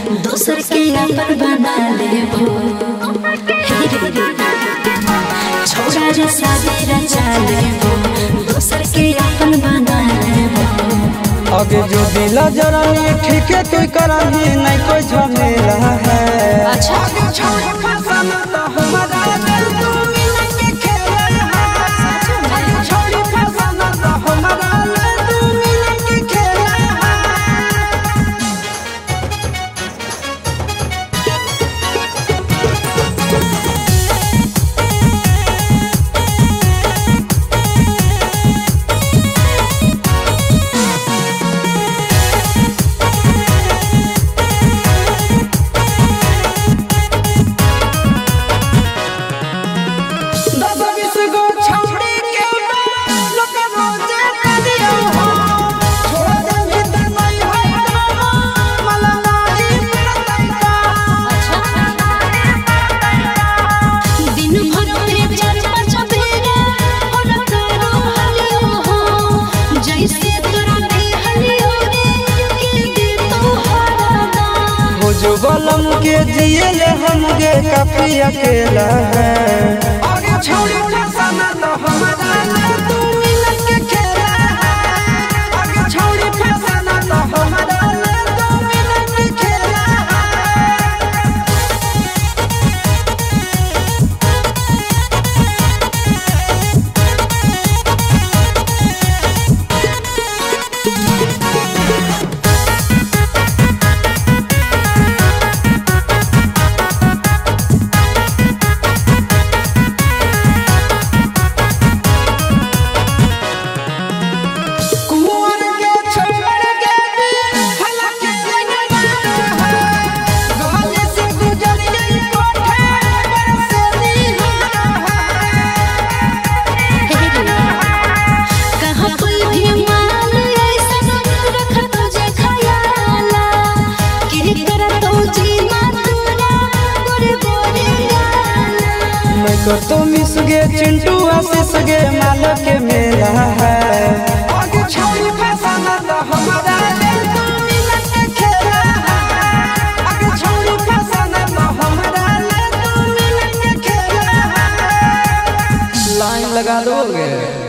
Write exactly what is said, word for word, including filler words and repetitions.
दोसर के अपन बना लेबो छोरा रे शादी रचा लेबो दोसर के अपन बना लेबो। आगे जो दिला जरा ठीक है तू कराही नहीं कोई झमेला है। अच्छा छोड़ फसन तो हमारा दिल तू मिल के खेला है। छोड़ फसन तो हमारा दिल तू मिल के खेला है। जो बलम के जिए ले हम गे काफी अकेला है। आगे छोड़ी फसन तो हमारा तू मिल के खेला है। आगे छोड़ी फसन तो हमारा तू मिल के खेला तो मिस गे चिंटू आशीष गे माल के मेला है। आगे छोड़ी फसन तो हमारा दिल तू मिल के खेला है। आगे छोड़ी फसन तो हमारा दिल तू मिल के खेला है। लाइन लगा दोगे।